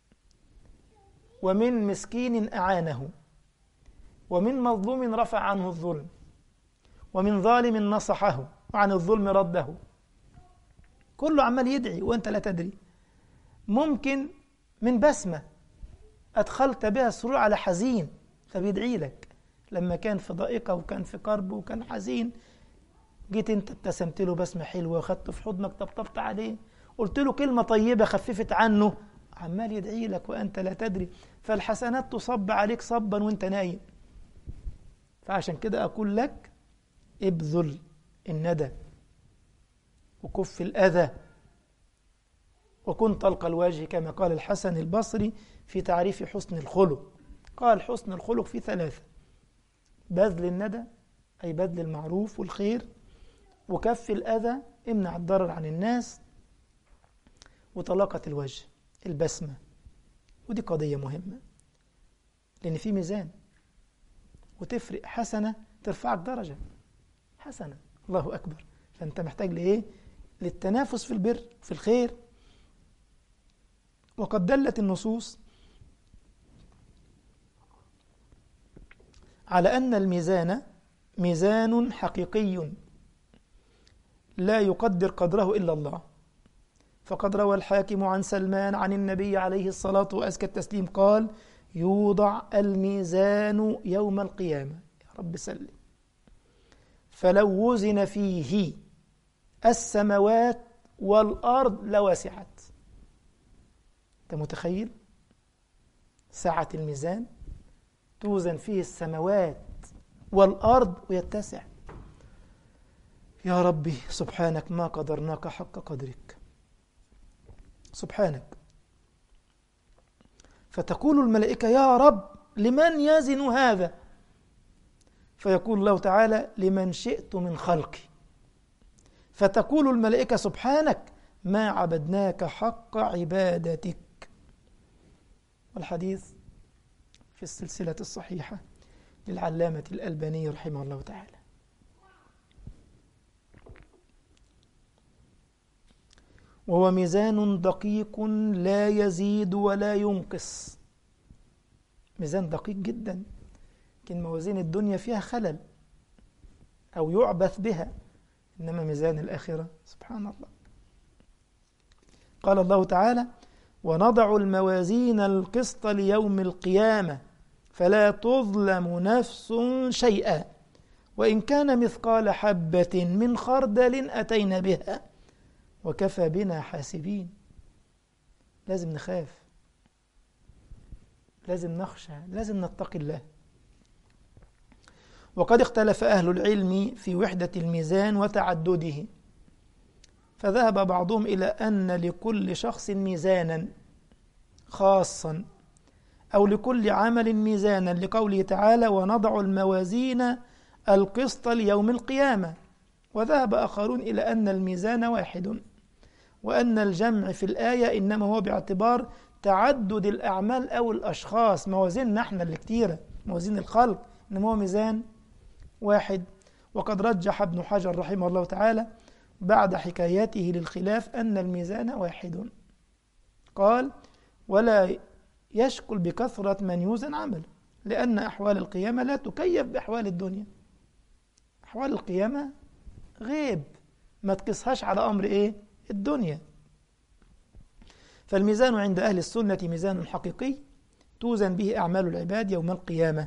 ومن مسكين أعانه، ومن مظلوم رفع عنه الظلم، ومن ظالم نصحه وعن الظلم رده. كله عمال يدعي وانت لا تدري. ممكن من بسمة أدخلت بها سرور على حزين فبيدعي لك، لما كان في ضائقة وكان في كرب وكان حزين جيت انت ابتسمت له بسمة حلوة وخدته في حضنك طبطبت عليه قلت له كلمة طيبة خففت عنه، عمال يدعي لك وأنت لا تدري. فالحسنات تصب عليك صبا وانت نايم. فعشان كده أقول لك ابذل الندى وكف الأذى وكن طلق الوجه، كما قال الحسن البصري في تعريف حسن الخلق. قال حسن الخلق في ثلاثة: بذل الندى أي بذل المعروف والخير، وكف الأذى امنع الضرر عن الناس، وطلاقة الوجه البسمة. ودي قضية مهمة لأن في ميزان، وتفرق حسنة ترفعك درجة حسنة. الله أكبر. فأنت محتاج لإيه؟ للتنافس في البر في الخير. وقد دلت النصوص على أن الميزان ميزان حقيقي لا يقدر قدره إلا الله. فقد روى الحاكم عن سلمان عن النبي عليه الصلاة وأزكى التسليم قال: يوضع الميزان يوم القيامة، يا رب سلم، فلو وزن فيه السماوات والأرض لوسعت. أنت متخيل سعة الميزان؟ توزن فيه السماوات والأرض ويتسع. يا ربي سبحانك ما قدرناك حق قدرك، سبحانك. فتقول الملائكة: يا رب لمن يزن هذا؟ فيقول الله تعالى: لمن شئت من خلقي. فتقول الملائكة: سبحانك ما عبدناك حق عبادتك. والحديث في السلسلة الصحيحة للعلامة الألباني رحمه الله تعالى. وهو ميزان دقيق لا يزيد ولا ينقص، ميزان دقيق جدا، لكن موازين الدنيا فيها خلل أو يعبث بها، إنما ميزان الآخرة سبحان الله. قال الله تعالى: ونضع الموازين القسط ليوم القيامة فلا تظلم نفس شيئا وإن كان مثقال حبة من خردل أتينا بها وكفى بنا حاسبين. لازم نخاف، لازم نخشى، لازم نتقي الله. وقد اختلف أهل العلم في وحدة الميزان وتعدده، فذهب بعضهم إلى أن لكل شخص ميزانا خاصا أو لكل عمل ميزانا، لقوله تعالى ونضع الموازين القسط ليوم القيامة. وذهب آخرون إلى أن الميزان واحد، وأن الجمع في الآية إنما هو باعتبار تعدد الأعمال أو الأشخاص. موازين نحن اللي كتيرة، موازين الخلق، إنما هو ميزان واحد. وقد رجح ابن حجر رحمه الله تعالى بعد حكايته للخلاف أن الميزان واحد. قال ولا يشكل بكثرة من يوزن عمله، لأن أحوال القيامة لا تكيف بأحوال الدنيا. أحوال القيامة غيب، ما تقصهاش على أمر إيه؟ الدنيا. فالميزان عند أهل السنة ميزان حقيقي توزن به أعمال العباد يوم القيامة.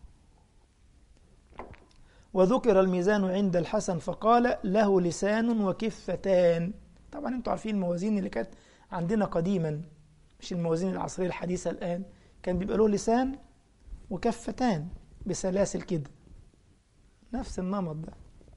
وذكر الميزان عند الحسن فقال له لسان وكفتان. طبعا انتم عارفين الموازين اللي كانت عندنا قديما، مش الموازين العصرية الحديثة الآن، كان بيبقى له لسان وكفتان بسلاسل كده، نفس النمط ده.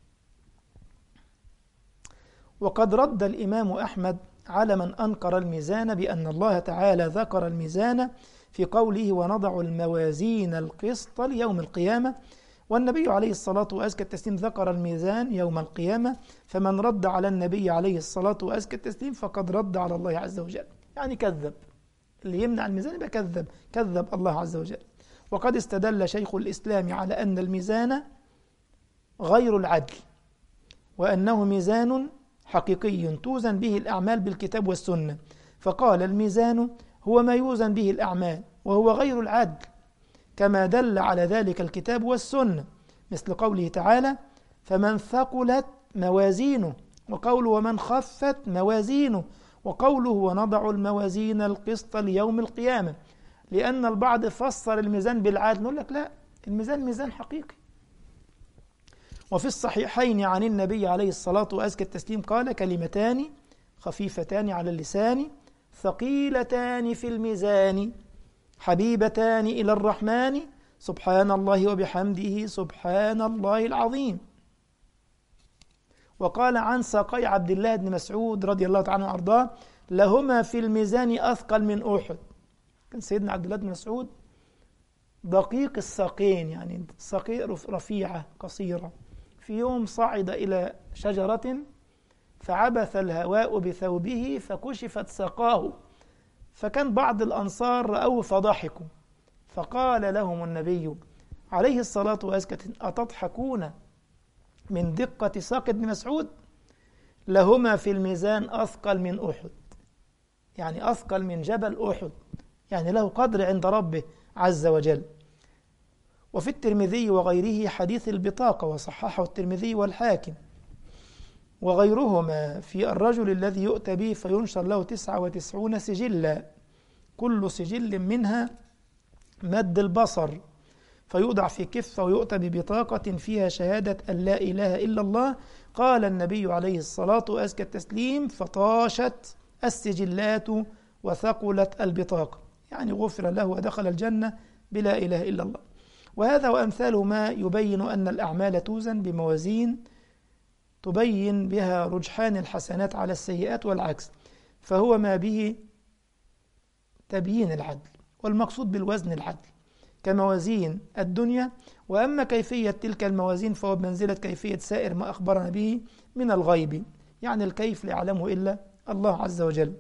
وقد رد الإمام أحمد على من أنكر الميزان بأن الله تعالى ذكر الميزان في قوله ونضع الموازين القسط ليوم القيامة، والنبي عليه الصلاة وأزكى التسليم ذكر الميزان يوم القيامة. فمن رد على النبي عليه الصلاة وأزكى التسليم فقد رد على الله عز وجل، يعني كذب. اللي يمنع الميزان يبقى كذب، كذب الله عز وجل. وقد استدل شيخ الإسلام على أن الميزان غير العدل، وأنه ميزان حقيقي توزن به الأعمال بالكتاب والسنة، فقال الميزان هو ما يوزن به الأعمال وهو غير العدل، كما دل على ذلك الكتاب والسنة، مثل قوله تعالى فمن ثقلت موازينه، وقوله ومن خفت موازينه، وقوله ونضع الموازين القسط ليوم القيامة. لأن البعض فسر الميزان بالعدل، نقول لك لا، الميزان ميزان حقيقي. وفي الصحيحين عن النبي عليه الصلاة وأزكى التسليم قال كلمتان خفيفتان على اللسان ثقيلتان في الميزان حبيبتان إلى الرحمن سبحان الله وبحمده سبحان الله العظيم. وقال عن ساقي عبد الله بن مسعود رضي الله تعالى عنه وأرضاه لهما في الميزان أثقل من أحد. كان سيدنا عبد الله بن مسعود دقيق الساقين، يعني ساقين رفيعة قصيرة. في يوم صعد إلى شجرة فعبث الهواء بثوبه فكشفت ساقاه، فكان بعض الأنصار رأوه فضحكوا، فقال لهم النبي عليه الصلاة والسلام أتضحكون من دقة ساق ابن مسعود؟ لهما في الميزان أثقل من أحد، يعني أثقل من جبل أحد، يعني له قدر عند ربه عز وجل. وفي الترمذي وغيره حديث البطاقة وصححه الترمذي والحاكم وغيرهما في الرجل الذي يؤتى به فينشر له تسعة وتسعون سجلا كل سجل منها مد البصر، فيوضع في كفة ويؤتى ببطاقة فيها شهادة أن لا إله إلا الله. قال النبي عليه الصلاة وأزكى التسليم فطاشت السجلات وثقلت البطاقة، يعني غفر له ودخل الجنة بلا إله إلا الله. وهذا وأمثاله ما يبين أن الأعمال توزن بموازين تبين بها رجحان الحسنات على السيئات والعكس، فهو ما به تبيين العدل، والمقصود بالوزن العدل كموازين الدنيا. وأما كيفية تلك الموازين فهو بمنزلة كيفية سائر ما أخبرنا به من الغيب، يعني الكيف لا يعلمه إلا الله عز وجل.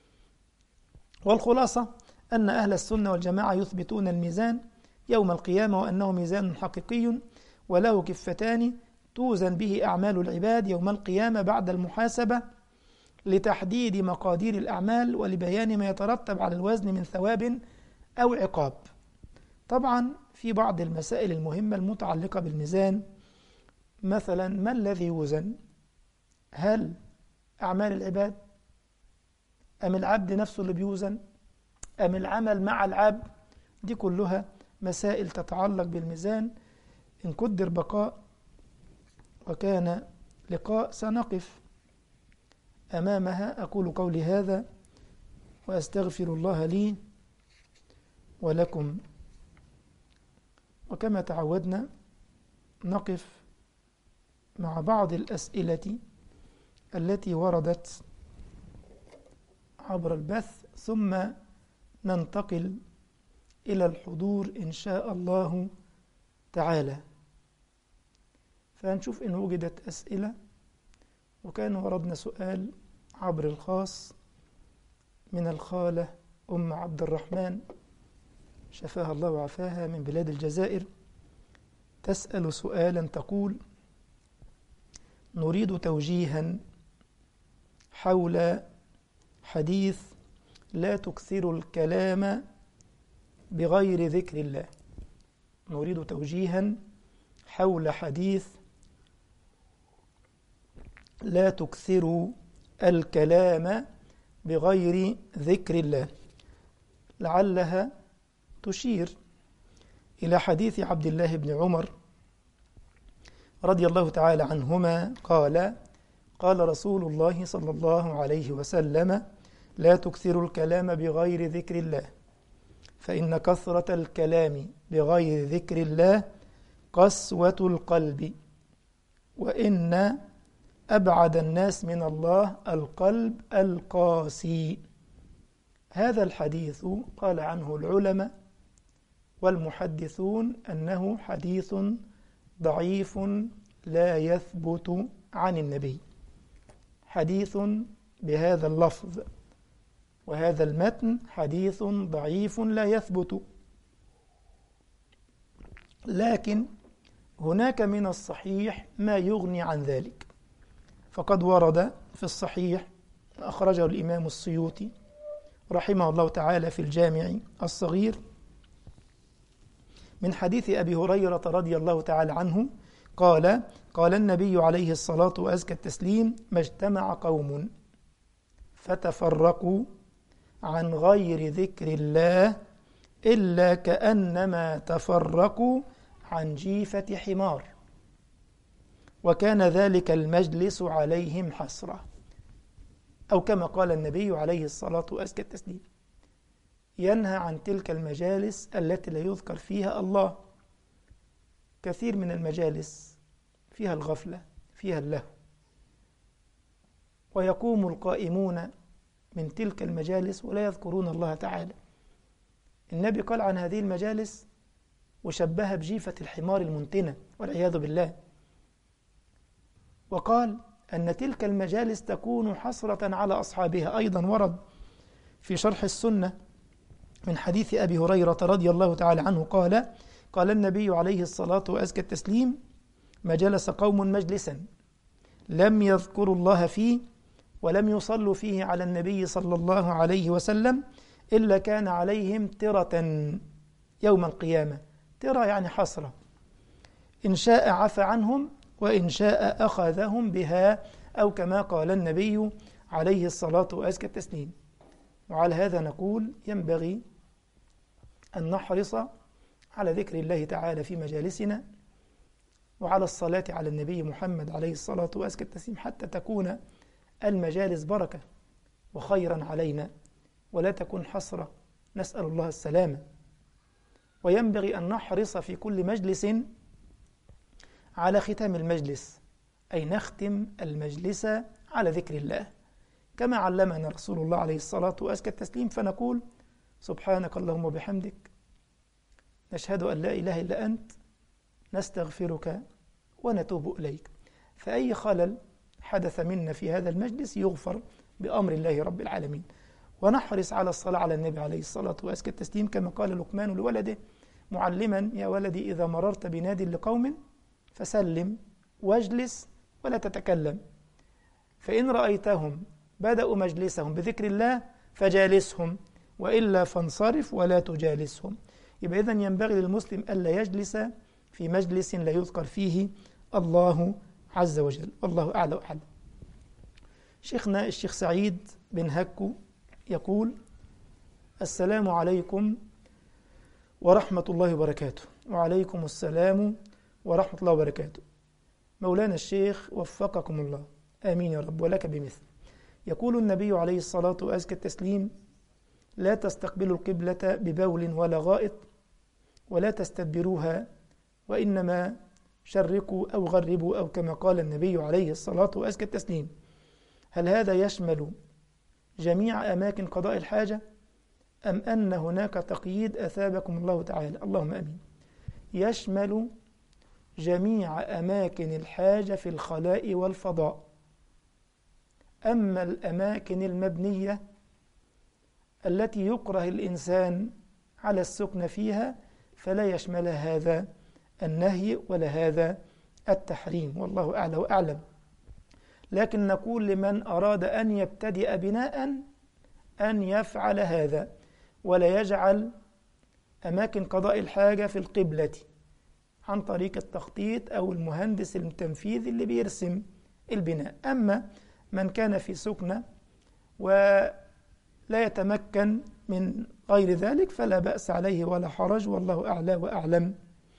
والخلاصة أن أهل السنة والجماعة يثبتون الميزان يوم القيامة، وأنه ميزان حقيقي وله كفتان توزن به أعمال العباد يوم القيامة بعد المحاسبة، لتحديد مقادير الأعمال ولبيان ما يترتب على الوزن من ثواب أو عقاب. طبعا في بعض المسائل المهمة المتعلقة بالميزان، مثلا ما الذي يوزن؟ هل أعمال العباد أم العبد نفسه اللي بيوزن أم العمل مع العبد؟ دي كلها مسائل تتعلق بالميزان. إن قدر بقاء وكان لقاء سنقف أمامها. أقول قولي هذا وأستغفر الله لي ولكم. وكما تعودنا نقف مع بعض الأسئلة التي وردت عبر البث، ثم ننتقل إلى الحضور إن شاء الله تعالى. فهنشوف إن وجدت أسئلة. وكان وردنا سؤال عبر الخاص من الخالة أم عبد الرحمن شفاها الله وعافاها من بلاد الجزائر، تسأل سؤالا تقول: نريد توجيها حول حديث لا تكثر الكلام بغير ذكر الله. نريد توجيها حول حديث لا تكثر الكلام بغير ذكر الله، لعلها تشير إلى حديث عبد الله بن عمر رضي الله تعالى عنهما قال: قال رسول الله صلى الله عليه وسلم: لا تكثر الكلام بغير ذكر الله، فإن كثرة الكلام بغير ذكر الله قسوة القلب، وإن أبعد الناس من الله القلب القاسي. هذا الحديث قال عنه العلماء والمحدثون أنه حديث ضعيف لا يثبت عن النبي، حديث بهذا اللفظ وهذا المتن حديث ضعيف لا يثبت. لكن هناك من الصحيح ما يغني عن ذلك، فقد ورد في الصحيح أخرجه الإمام السيوطي رحمه الله تعالى في الجامع الصغير من حديث أبي هريرة رضي الله تعالى عنه قال: قال النبي عليه الصلاة وأزكى التسليم: ما اجتمع قوم فتفرقوا عن غير ذكر الله إلا كأنما تفرقوا عن جيفة حمار، وكان ذلك المجلس عليهم حسرة. أو كما قال النبي عليه الصلاة وأزكى التسليم، ينهى عن تلك المجالس التي لا يذكر فيها الله. كثير من المجالس فيها الغفلة، فيها اللهو، ويقوم القائمون من تلك المجالس ولا يذكرون الله تعالى. النبي قال عن هذه المجالس وشبهها بجيفة الحمار المنتنة والعياذ بالله، وقال أن تلك المجالس تكون حسرة على أصحابها. أيضا ورد في شرح السنة من حديث أبي هريرة رضي الله تعالى عنه قال: قال النبي عليه الصلاة وأزكى التسليم: ما جلس قوم مجلسا لم يذكروا الله فيه ولم يصلوا فيه على النبي صلى الله عليه وسلم إلا كان عليهم ترة يوم القيامة. ترى يعني حسرة، إن شاء عفى عنهم وإن شاء أخذهم بها، أو كما قال النبي عليه الصلاة وأزكى التسليم. وعلى هذا نقول ينبغي أن نحرص على ذكر الله تعالى في مجالسنا وعلى الصلاة على النبي محمد عليه الصلاة وأزكى التسليم، حتى تكون المجالس بركة وخيرا علينا ولا تكون حسرة، نسأل الله السلامة. وينبغي أن نحرص في كل مجلس على ختام المجلس، أي نختم المجلس على ذكر الله كما علمنا رسول الله عليه الصلاة وأزكى التسليم، فنقول: سبحانك اللهم وبحمدك، نشهد أن لا إله إلا أنت، نستغفرك ونتوب إليك. فأي خلل حدث منا في هذا المجلس يغفر بأمر الله رب العالمين. ونحرص على الصلاة على النبي عليه الصلاة وأزكى التسليم كما قال لقمان لولده معلما: يا ولدي إذا مررت بناد لقوم فسلم واجلس ولا تتكلم، فإن رأيتهم بدأوا مجلسهم بذكر الله فجالسهم، وإلا فانصرف ولا تجالسهم. يبقى إذن ينبغي للمسلم ألا يجلس في مجلس لا يذكر فيه الله عز وجل، والله أعلى وأعلم. شيخنا الشيخ سعيد بن هكو يقول: السلام عليكم ورحمة الله وبركاته. وعليكم السلام ورحمة الله وبركاته. مولانا الشيخ وفقكم الله، آمين يا رب ولك بمثل. يقول النبي عليه الصلاة وأزكى التسليم: لا تستقبلوا القبلة ببول ولا غائط ولا تستدبروها، وإنما شرقوا أو غربوا، أو كما قال النبي عليه الصلاة وأزكى التسليم. هل هذا يشمل جميع أماكن قضاء الحاجة أم أن هناك تقييد أثابكم الله تعالى؟ اللهم أمين. يشمل جميع أماكن الحاجة في الخلاء والفضاء. أما الأماكن المبنية التي يكره الإنسان على السكن فيها فلا يشمل هذا النهي ولا هذا التحريم، والله أعلى وأعلم. لكن نقول لمن أراد أن يبتدئ بناء أن يفعل هذا، ولا يجعل أماكن قضاء الحاجة في القبلة عن طريق التخطيط أو المهندس التنفيذي اللي بيرسم البناء. أما من كان في سكنة ولا يتمكن من غير ذلك فلا بأس عليه ولا حرج، والله أعلى وأعلم.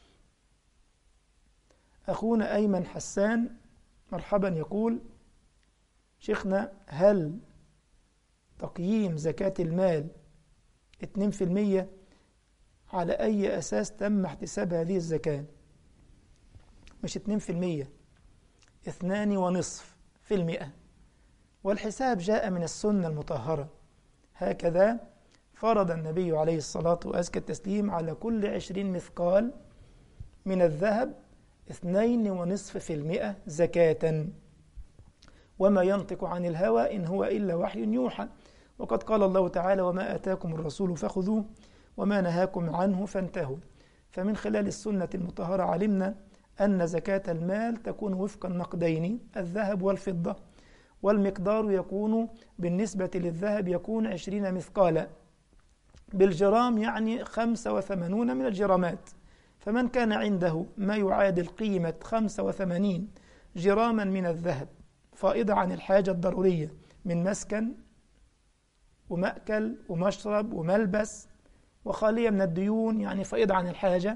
أخونا أيمن حسان مرحبا يقول: شيخنا، هل تقييم زكاة المال اثنين بالمئة على أي أساس تم احتساب هذه الزكاة؟ مش اثنين بالمئة، اثنان ونصف في المئة، والحساب جاء من السنة المطهرة. هكذا فرض النبي عليه الصلاة وأزكى التسليم على كل عشرين مثقال من الذهب اثنين ونصف في المئة زكاة، وما ينطق عن الهوى إن هو إلا وحي يوحى. وقد قال الله تعالى: وما آتاكم الرسول فخذوه وما نهاكم عنه فانتهوا. فمن خلال السنة المطهرة علمنا أن زكاة المال تكون وفق النقدين الذهب والفضة، والمقدار يكون بالنسبة للذهب يكون عشرين مثقالا بالجرام، يعني خمسة وثمانون من الجرامات. فمن كان عنده ما يعادل قيمة خمسة وثمانين جراما من الذهب فائضة عن الحاجة الضرورية من مسكن ومأكل ومشرب وملبس وخالية من الديون، يعني فائضة عن الحاجة،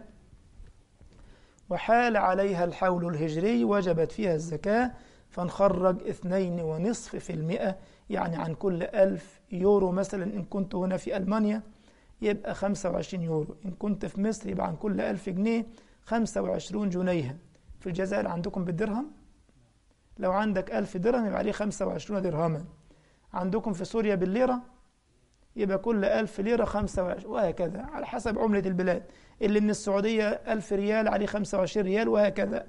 وحال عليها الحول الهجري وجبت فيها الزكاة، فنخرج اثنين ونصف في المئة، يعني عن كل ألف يورو مثلا إن كنت هنا في ألمانيا يبقى خمسة وعشرين يورو، إن كنت في مصر يبقى عن كل ألف جنيه خمسة وعشرين جنيها. في الجزائر عندكم بالدرهم، لو عندك ألف درهم يبقى عليه خمسة وعشرين درهما. عندكم في سوريا بالليرة يبقى كل ألف ليرة خمسة وعشرين، وهكذا على حسب عملة البلاد. اللي من السعودية ألف ريال عليه خمسة وعشرين ريال، وهكذا.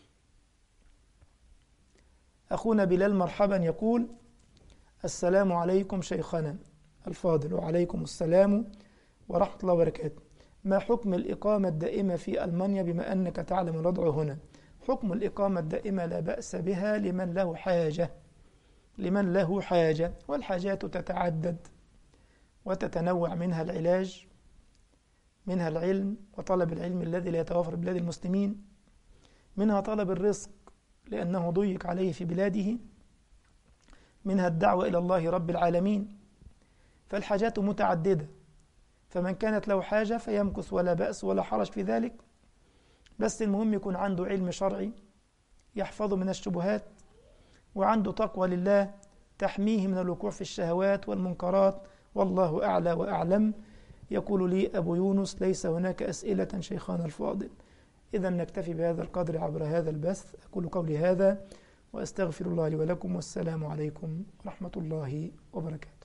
أخونا بلال مرحبا يقول: السلام عليكم شيخنا الفاضل. وعليكم السلام ورحمة الله وبركاته. ما حكم الإقامة الدائمة في ألمانيا بما أنك تعلم الوضع هنا؟ حكم الإقامة الدائمة لا بأس بها لمن له حاجة، لمن له حاجة، والحاجات تتعدد وتتنوع، منها العلاج، منها العلم وطلب العلم الذي لا يتوافر في بلاد المسلمين، منها طلب الرزق لأنه ضيق عليه في بلاده، منها الدعوة إلى الله رب العالمين. فالحاجات متعددة، فمن كانت له حاجة فيمكث ولا بأس ولا حرج في ذلك، بس المهم يكون عنده علم شرعي يحفظه من الشبهات، وعنده تقوى لله تحميه من الوقوع في الشهوات والمنكرات، والله أعلى وأعلم. يقول لي أبو يونس: ليس هناك أسئلة شيخنا الفاضل. إذا نكتفي بهذا القدر عبر هذا البث. أقول قولي هذا وأستغفر الله لي ولكم، والسلام عليكم ورحمة الله وبركاته.